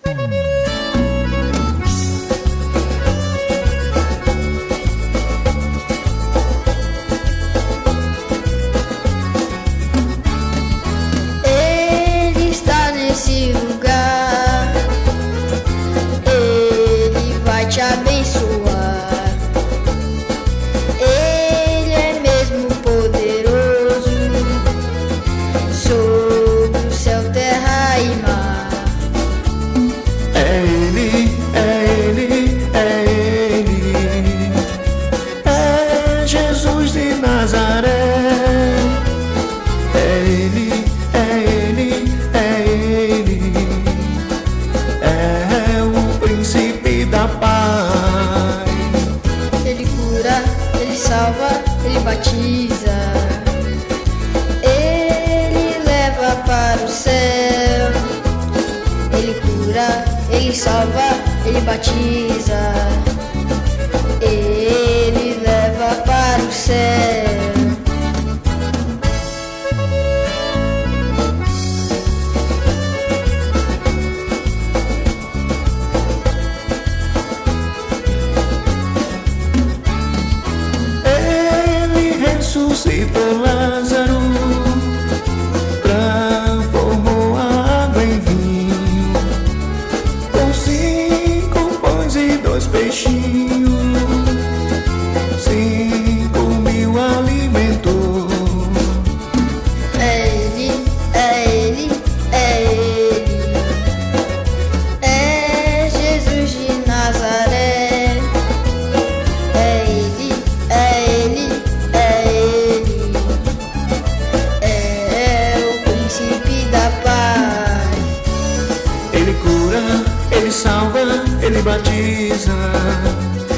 Ele está nesse lugar, Ele vai te abençoar. Ele é mesmo poderoso sobre o céu, terra e mar. É Ele, é Ele, é Ele, é Jesus de Nazaré. É Ele, é Ele, é Ele, é o príncipe da paz. Ele cura, Ele salva, Ele batiza. Ele leva para o céu. Ele cura, Ele salva, Ele batiza. Ele leva para o céu. Ele ressuscitou Lázaro, transformou a água em vinho, com 5 pães e 2 peixinhos, 5.000 alimentou. É Ele, é Ele, é Ele, é Jesus de Nazaré. É Ele, é Ele, é Ele, é o príncipe da paz. Ele cura, Ele salva, Ele batiza.